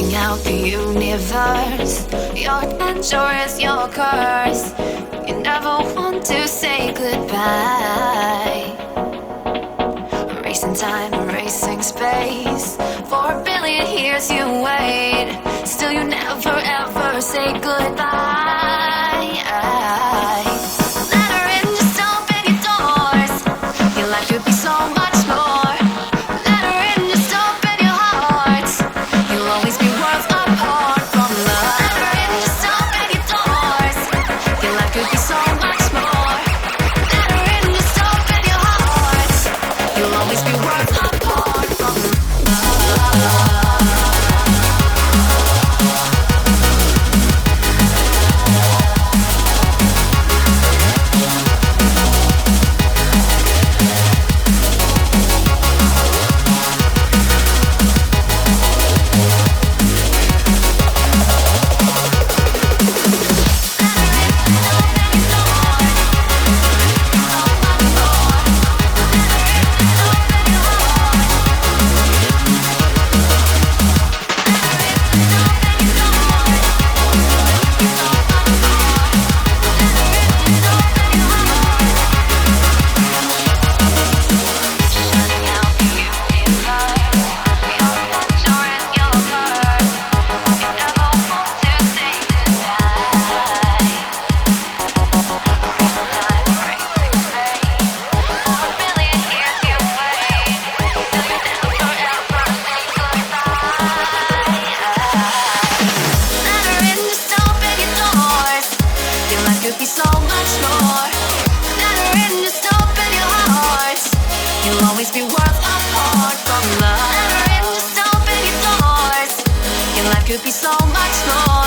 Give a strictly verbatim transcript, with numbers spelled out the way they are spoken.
out the universe. Your adventure is your curse. You never want to say goodbye. Racing time, racing space. For a billion years you wait. Still you never ever say goodbye. Let her in, just open your doors. Your life could be so much more. Let her in, just open your heart. You'll always be worlds apart from love. Let her in, just open your doors. Your life could be so much more. Let her in, just open your heart. You'll always be worlds apart from love. Could be so much more. Let her in, just open your heart. You'll always be worlds apart from love. Let her in, just open your doors. Your life could be so much more.